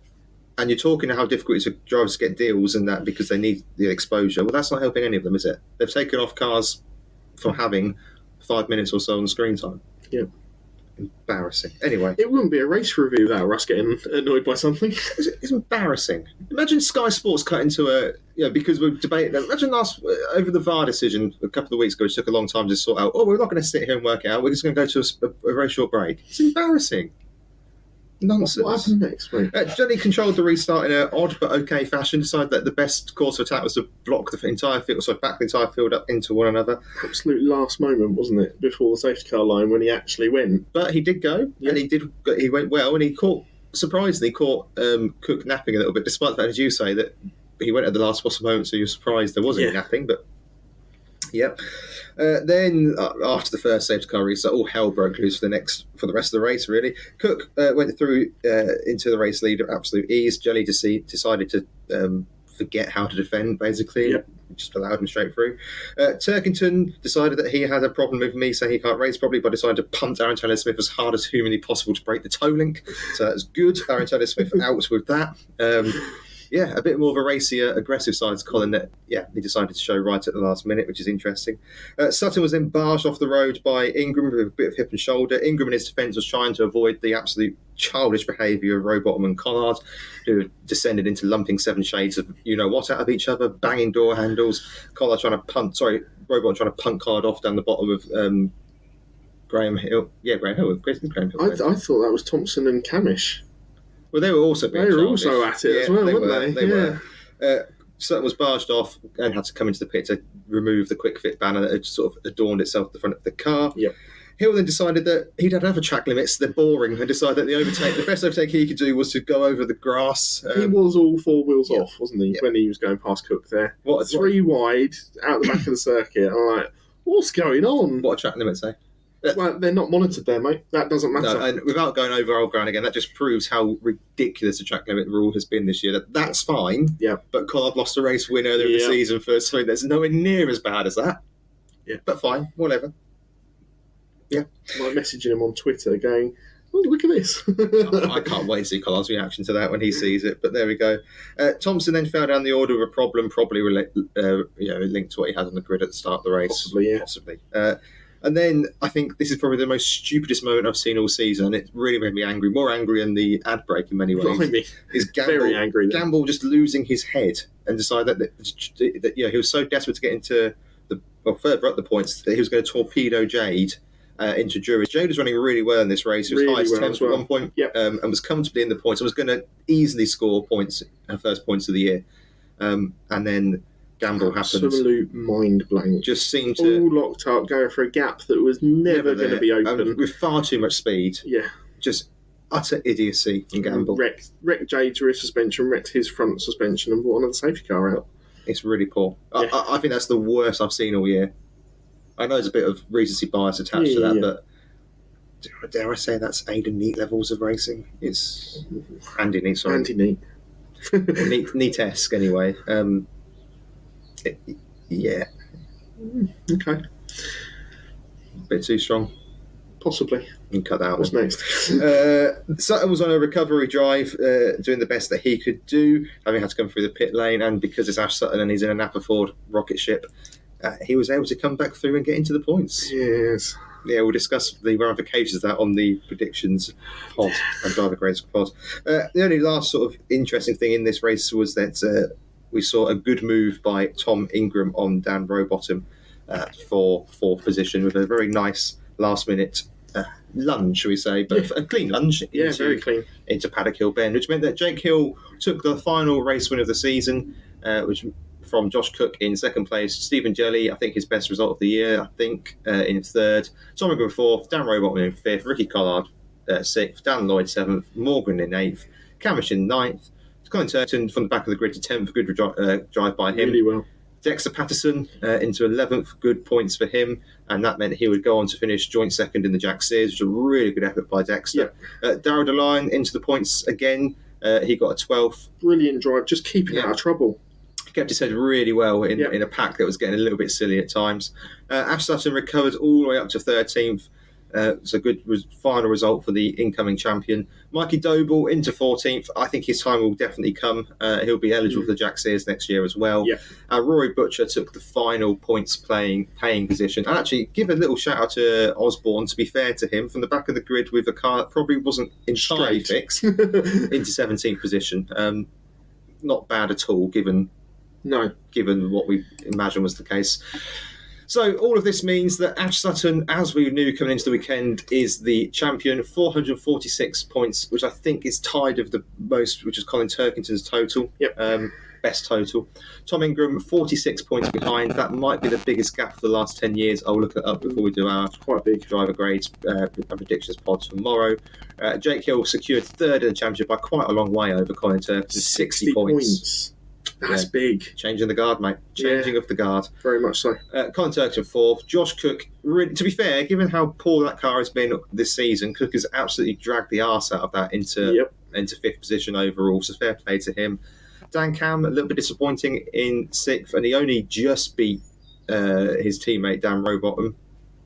And you're talking how difficult it is for drivers to get deals and that because they need the exposure. Well, that's not helping any of them, is it? They've taken off cars for having five minutes or so on screen time. Yeah. Embarrassing. Anyway. It wouldn't be a race review without us getting annoyed by something. It's, it's embarrassing. Imagine Sky Sports cut into a, you know, because we're debating. Imagine last over the V A R decision a couple of weeks ago, which took a long time to sort out. Oh, we're not going to sit here and work it out. We're just going to go to a, a very short break. It's embarrassing. Nonsense. What happened next, mate? Uh, Johnny controlled the restart in an odd but okay fashion. Decided that the best course of attack was to block the entire field, so back the entire field up into one another. Absolute last moment, wasn't it, before the safety car line when he actually went? But he did go, Yeah. and he did. He went well, and he caught surprisingly caught um, Cook napping a little bit, despite the fact, as you say, that he went at the last possible moment. So you're surprised there wasn't Yeah. napping, but yep. Uh, then uh, after the first safety car restart, all hell broke loose for the next for the rest of the race. Really, Cook uh, went through uh, into the race lead at absolute ease. Jelly dece- decided to um, forget how to defend, basically. Yep. Just allowed him straight through. Uh, Turkington decided that he had a problem with me, saying he can't race properly, but decided to punt Aaron Taylor-Smith as hard as humanly possible to break the toe link. So that's good. Aaron Taylor-Smith out with that. Um, yeah, a bit more of a racier, aggressive side to Colin that, yeah, he decided to show right at the last minute, which is interesting. Uh, Sutton was then barged off the road by Ingram with a bit of hip and shoulder. Ingram in his defence was trying to avoid the absolute childish behaviour of Rowbottom and Collard, who descended into lumping seven shades of you-know-what out of each other, banging door handles. Collard trying to punt, sorry, Rowbottom trying to punt Collard off down the bottom of um, Graham Hill. Yeah, Graham Hill. Graham Hill. I, I thought that was Thompson and Camish. Well, they were also being They were childish. also at it as well, they weren't were, they? They Yeah. were. Uh, Sutton was barged off and had to come into the pit to remove the quick fit banner that had sort of adorned itself at the front of the car. Yep. Hill then decided that he'd had other track limits, they're boring, and decided that the overtake, the best overtake he could do was to go over the grass. He Um, was all four wheels yeah. off, wasn't he, Yeah. when he was going past Cook there? what, Three wide, out the back of the circuit. I'm like, what's going on? what, what track limits say? Well, they're not monitored there, mate. That doesn't matter. No, and without going over old ground again, that just proves how ridiculous the track limit rule has been this year. That that's fine, Yeah. but Collard lost a race win earlier in the Yeah. season for something that's nowhere near as bad as that. Yeah. But fine, whatever. Like messaging him on Twitter going, oh, look at this. I can't wait to see Collard's reaction to that when he sees it. But there we go. Uh, Thompson then fell down the order of a problem, probably rela- uh, you know, linked to what he had on the grid at the start of the race. Possibly, yeah. Possibly. Uh, and then I think this is probably the most stupidest moment I've seen all season. It really made me angry, more angry than the ad break in many ways. Blimey. Is Gamble, Very angry then. Gamble just losing his head and decided that, that, that you know, he was so desperate to get into the well further up the points that he was going to torpedo Jade. Uh, into Juris. Jade was running really well in this race. He was Really high as well tenth as well. at one point Yep. um, and was comfortably in the points. I was going to easily score points, her first points of the year. Um, and then Gamble happened. Absolute mind blank. Just seemed to All locked up, going for a gap that was never, going to there. be open. Um, with far too much speed. yeah. Just utter idiocy from Gamble. Wrecked, wrecked Jade's rear suspension, wrecked his front suspension, and brought another safety car out. It's really poor. Yeah. I, I, I think that's the worst I've seen all year. I know there's a bit of recency bias attached Yeah, to that, yeah. but dare- dare I say that's Aidan Neat levels of racing? It's Andy Neat, sorry. Anti neat. Neat, Neat-esque anyway. Um, it- yeah, Okay. a bit too strong. Possibly. You can cut that out. What's next? uh, Sutton was on a recovery drive, uh, doing the best that he could do, having had to come through the pit lane, and because it's Ash Sutton and he's in a Napa Ford rocket ship, uh, he was able to come back through and get into the points. Yes. Yeah, we'll discuss the ramifications of that on the predictions pod and driver grades pod. Uh, the only last sort of interesting thing in this race was that uh, we saw a good move by Tom Ingram on Dan Rowbottom uh, for fourth position with a very nice last minute uh, lunge, shall we say, but yeah. a clean lunge into, yeah, very clean. into Paddock Hill Bend, which meant that Jake Hill took the final race win of the season, uh, which from Josh Cook in second place, Stephen Jelly, I think his best result of the year, I think, uh, in third, Tom Ingram fourth, Dan Rowbottom in fifth, Ricky Collard uh, sixth, Dan Lloyd seventh, Morgan in eighth, Camish in ninth, Colin Turton from the back of the grid to tenth, good uh, drive by him. Really well. Dexter Patterson uh, into eleventh, good points for him, and that meant he would go on to finish joint second in the Jack Sears, which was a really good effort by Dexter. Yeah. Uh, Darryl DeLine into the points again, uh, he got a twelfth. Brilliant drive, just keeping yeah. out of trouble. Kept his head really well in, yep. in a pack that was getting a little bit silly at times. Uh, Ash Sutton recovered all the way up to thirteenth. Uh, it's a good res- final result for the incoming champion. Mikey Doble into fourteenth. I think his time will definitely come. Uh, he'll be eligible mm. for the Jack Sears next year as well. Yeah. Uh, Rory Butcher took the final points playing paying position. And actually, give a little shout out to Osborne, to be fair to him, from the back of the grid with a car that probably wasn't entirely fixed, into seventeenth position. Um, not bad at all, given... No. Given what we imagine was the case. So all of this means that Ash Sutton, as we knew coming into the weekend, is the champion, four hundred forty-six points, which I think is tied of the most, which is Colin Turkington's total, yep. um, best total. Tom Ingram, forty-six points behind. That might be the biggest gap for the last ten years. I'll look it up before we do our quite big driver grades uh, and predictions pod tomorrow. Uh, Jake Hill secured third in the championship by quite a long way over Colin Turkington, sixty, sixty points. points. That's yeah. big. Changing the guard, mate. Changing yeah, of the guard. Very much so. Uh, Colin Turkington fourth. Josh Cook, really, to be fair, given how poor that car has been this season, Cook has absolutely dragged the arse out of that into, yep. into fifth position overall, so fair play to him. Dan Cam, a little bit disappointing in sixth, and he only just beat uh, his teammate Dan Rowbottom.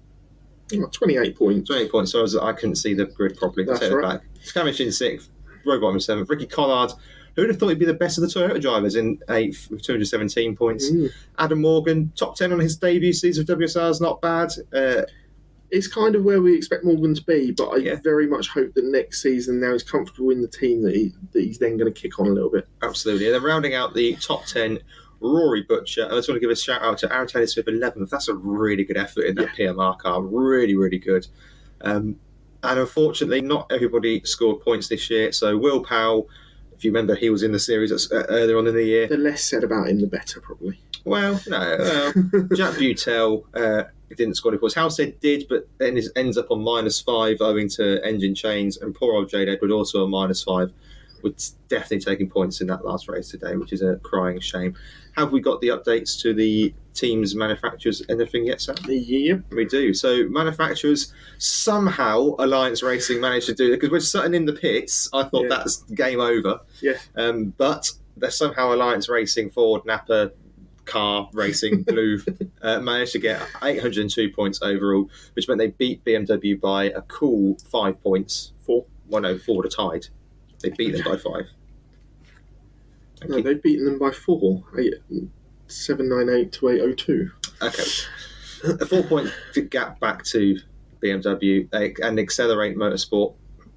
twenty-eight points. twenty-eight points, so I, was, I couldn't see the grid properly. That's Take right. it back. Scamish in sixth, Rowbottom in seventh, Ricky Collard, who would have thought he'd be the best of the Toyota drivers, in eighth with two hundred seventeen points. Mm. Adam Morgan, top ten on his debut season of W S R is not bad. Uh, it's kind of where we expect Morgan to be, but I yeah. very much hope that next season, now he's comfortable in the team, that, he, that he's then going to kick on a little bit. Absolutely. And then rounding out the top ten, Rory Butcher. I just want to give a shout out to Aaron Taylor-Smith, eleventh. That's a really good effort in that yeah. P M R car. Really, really good. Um, and unfortunately, not everybody scored points this year. So Will Powell, if you remember, he was in the series uh, earlier on in the year. The less said about him, the better, probably. Well, no. Well, Jack Butel uh, didn't score any points. Halstead did, but then ends up on minus five owing to engine change. And poor old Jade Edward also on minus five, with definitely taking points in that last race today, which is a crying shame. Have we got the updates to the teams, manufacturers, anything yet, Sam? Yep. We do. So manufacturers, somehow Alliance Racing managed to do it, because we're sitting in the pits. I thought yeah. that's game over. Yeah. Um, but they're somehow Alliance Racing, Ford, Napa, Car Racing, Blue, uh, managed to get eight hundred two points overall, which meant they beat B M W by a cool five points. Four. Well, no, Ford are tied. They beat them by five. Thank no, you. They've beaten them by four. Eight, seven nine eight to eight oh two. Okay. A four point gap back to B M W and Accelerate Motorsport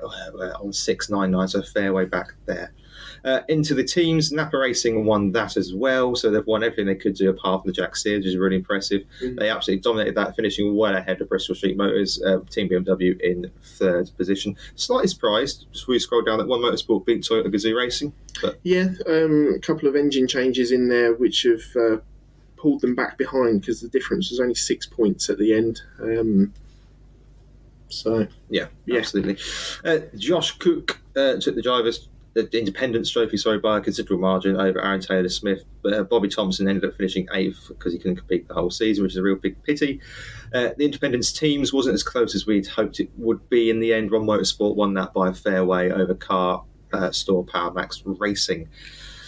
on six nine nine, so a fair way back there. Uh, into the teams, Napa Racing won that as well, so they've won everything they could do apart from the Jack Sears, which is really impressive. Mm-hmm. They absolutely dominated that, finishing well ahead of Bristol Street Motors, uh, Team B M W in third position. Slightly surprised, just before you scroll down, that One Motorsport beat Toyota Gazoo Racing. But yeah, um, a couple of engine changes in there which have uh, pulled them back behind, because the difference was only six points at the end. Um, so yeah, yeah. absolutely. Uh, Josh Cook uh, took the drivers' the Independence Trophy, sorry, by a considerable margin over Aaron Taylor-Smith. Uh, Bobby Thompson ended up finishing eighth because he couldn't compete the whole season, which is a real big pity. Uh, the Independence teams wasn't as close as we'd hoped it would be in the end. Ron Motorsport won that by a fair way over Car uh, Store Power Max Racing.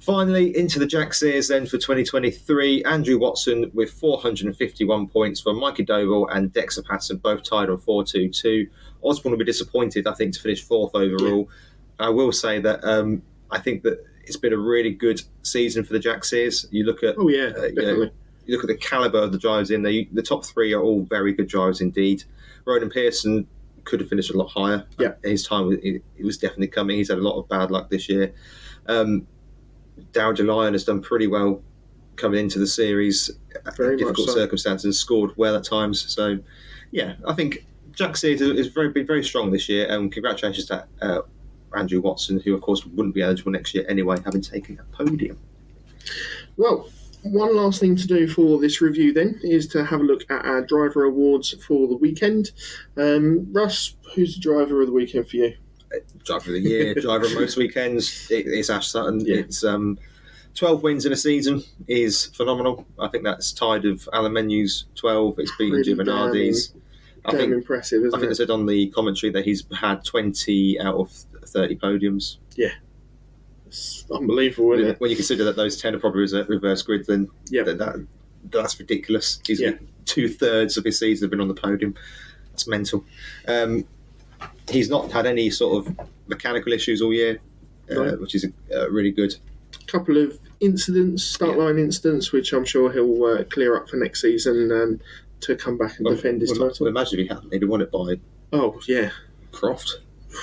Finally, into the Jack Sears then for twenty twenty-three. Andrew Watson with four hundred fifty-one points for Mikey Doval and Dexter Patterson, both tied on four two two. Osborne will be disappointed, I think, to finish fourth overall. Yeah. I will say that um, I think that it's been a really good season for the Jack Sears. You look at oh yeah, uh, definitely. You know, you look at the calibre of the drivers in there. The top three are all very good drivers indeed. Ronan Pearson could have finished a lot higher. Yeah, his time it, it was definitely coming. He's had a lot of bad luck this year. Um, Darryl Lion has done pretty well coming into the series Very in difficult so. circumstances and scored well at times. So, yeah, I think Jack Sears is very been very strong this year, and congratulations to uh, Andrew Watson, who of course wouldn't be eligible next year anyway, having taken a podium. Well, one last thing to do for this review then is to have a look at our driver awards for the weekend. Um, Russ, who's the driver of the weekend for you? Driver of the year, driver of most weekends. It, it's Ash Sutton. Yeah. It's um, twelve wins in a season is phenomenal. I think that's tied of Alan Menu's twelve. It's beaten Really Giovanardi's. I Damn think impressive, isn't I think it? they said on the commentary that he's had twenty out of thirty podiums. Yeah, it's unbelievable, isn't it? When you consider that those ten are probably a reverse grid, then Yeah. that, that that's ridiculous. He's Yeah. two thirds of his season have been on the podium. That's mental. Um, he's not had any sort of mechanical issues all year, uh, Right. which is uh, really good. Couple of incidents, start line incidents, which I'm sure he'll uh, clear up for next season and to come back and Well, defend his well, title. well, imagine if he hadn't, he'd have won it by Oh, yeah. Croft.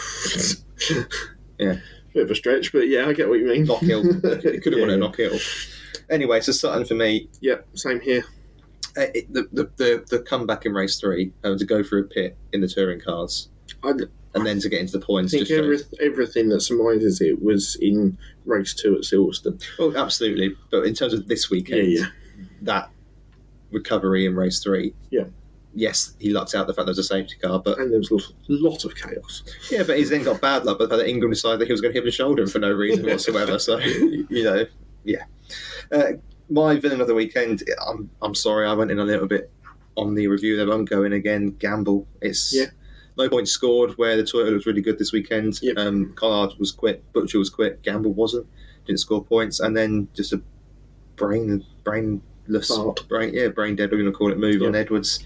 Yeah. Bit of a stretch, but yeah, I get what you mean. Knockhill. He could have Yeah, won a yeah. Knockhill. Anyway, so Sutton for me, Yep, same here. uh, it, the, the, the, the comeback in race three, um, to go through a pit in the touring cars I and then to get into the I points. think just every, shows- everything that surmises it was in race two at Silverstone. Well, absolutely. But in terms of this weekend, Yeah, yeah. that recovery in race three, Yeah. yes, he lucked out the fact there was a safety car, but And there was a lot of chaos. yeah, but he's then got bad luck by the fact that Ingram decided that he was going to hit his shoulder for no reason whatsoever. So, you know, yeah. Uh, my villain of the weekend, I'm I'm sorry, I went in a little bit on the review there, but I'm going again, Gamble. It's Yeah. no points scored where the Toyota was really good this weekend. Yep. Um, Collard was quick, Butcher was quick, Gamble wasn't, didn't score points, and then just a brain brainless Fart. brain yeah, brain dead, we're going to call it, move Yep. on Edwards.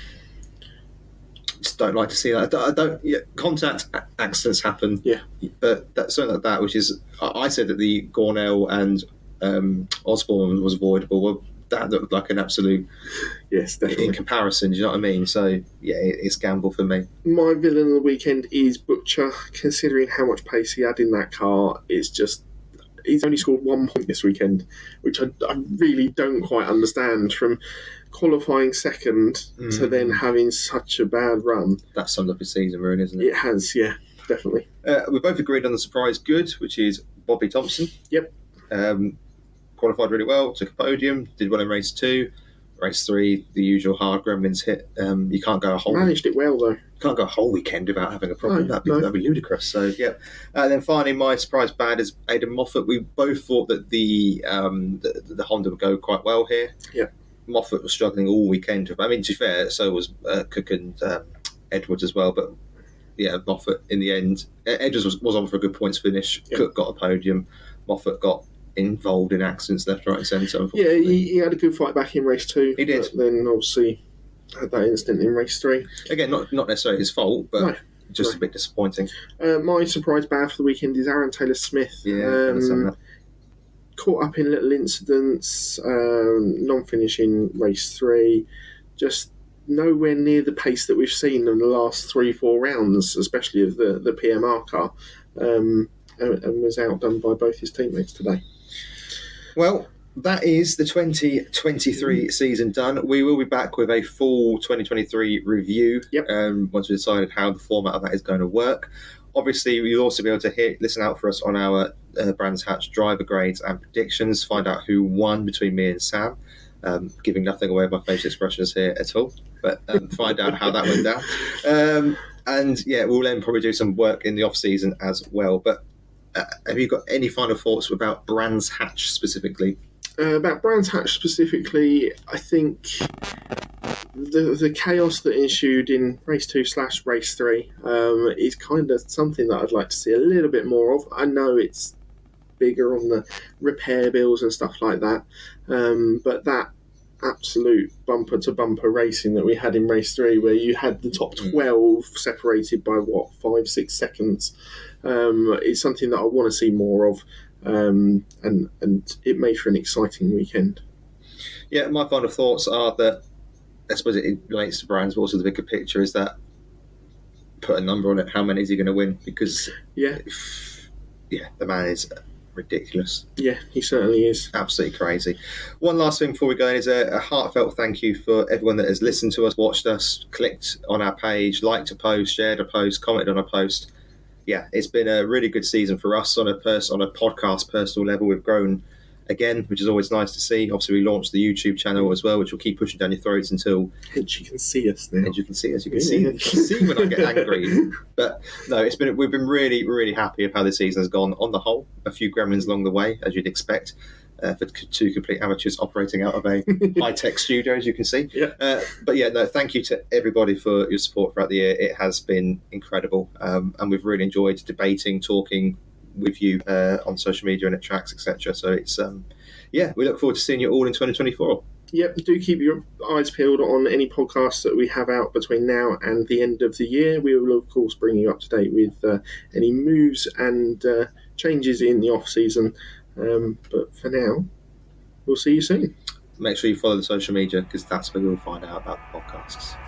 Just don't like to see that. I don't. I don't yeah, contact a- accidents happen. Yeah. But that's something like that, which is I I said that the Gornell and um, Osborne was avoidable. Well, that looked like an absolute Yes, in definitely. comparison. Do you know what I mean? So yeah, it, it's gamble for me. My villain of the weekend is Butcher. Considering how much pace he had in that car, it's just he's only scored one point this weekend, which I, I really don't quite understand. From qualifying second to Mm. then having such a bad run, That summed up his season, really, isn't it? it has, yeah, definitely. Uh, we both agreed on the surprise good, which is Bobby Thompson. Yep. Um, qualified really well, took a podium, did well in race two. Race three, the usual hard gremlins hit. Um, you can't go a whole Managed it well though. can't go a whole weekend without having a problem. No, that'd, be, no. that'd be ludicrous. So yeah. And then finally, my surprise bad is Aidan Moffat. We both thought that the um, the, the Honda would go quite well here. Yeah. Moffat was struggling all weekend. I mean, to be fair, so was uh, Cook and um, Edwards as well. But yeah, Moffat in the end, Edwards was, was on for a good points finish. Yeah. Cook got a podium. Moffat got involved in accidents left, right, and centre. Yeah, unfortunately. he, he had a good fight back in race two. He did. But then obviously had that incident in race three. Again, not not necessarily his fault, but No. just No. a bit disappointing. Uh, my surprise bad for the weekend is Aaron Taylor Smith. Yeah, I understand um, that. caught up in little incidents, um, non-finishing race three, just nowhere near the pace that we've seen in the last three, four rounds, especially of the, the P M R car, um, and, and was outdone by both his teammates today. Well, that is the twenty twenty-three season done. We will be back with a full twenty twenty-three review Yep. um, once we've decided how the format of that is going to work. Obviously, you'll also be able to hear, listen out for us on our uh, Brands Hatch driver grades and predictions, find out who won between me and Sam, um, giving nothing away of my facial expressions here at all, but um, find out how that went down. Um, and yeah, we'll then probably do some work in the off-season as well. But uh, have you got any final thoughts about Brands Hatch specifically? Uh, about Brands Hatch specifically, I think the the chaos that ensued in race two slash race three um, is kind of something that I'd like to see a little bit more of. I know it's bigger on the repair bills and stuff like that. Um, but that absolute bumper to bumper racing that we had in race three, where you had the top twelve separated by what five six seconds, um, is something that I want to see more of, um, and and it made for an exciting weekend. Yeah, my final thoughts are that I suppose it relates to Brian's, but also the bigger picture is that put a number on it. How many is he going to win? Because yeah, yeah, the man is ridiculous. Yeah, he certainly is. Absolutely crazy. One last thing before we go in is a, a heartfelt thank you for everyone that has listened to us, watched us, clicked on our page, liked a post, shared a post, commented on a post. Yeah, it's been a really good season for us on a pers- on a podcast personal level. We've grown again, which is always nice to see. Obviously, we launched the YouTube channel as well, which will keep pushing down your throats until... And you can see us now. And you can see us. You can see, you can see when I get angry. But no, it's been we've been really, really happy with how the season has gone on the whole. A few gremlins along the way, as you'd expect, uh, for two complete amateurs operating out of a high-tech studio, as you can see. Yeah. Uh, but yeah, no, thank you to everybody for your support throughout the year. It has been incredible. Um, and we've really enjoyed debating, talking with you uh, on social media and at tracks, et cetera. So it's um, yeah, we look forward to seeing you all in twenty twenty-four. Yep, do keep your eyes peeled on any podcasts that we have out between now and the end of the year. We will, of course, bring you up to date with uh, any moves and uh, changes in the off season. Um, but for now, we'll see you soon. Make sure you follow the social media because that's where you'll find out about the podcasts.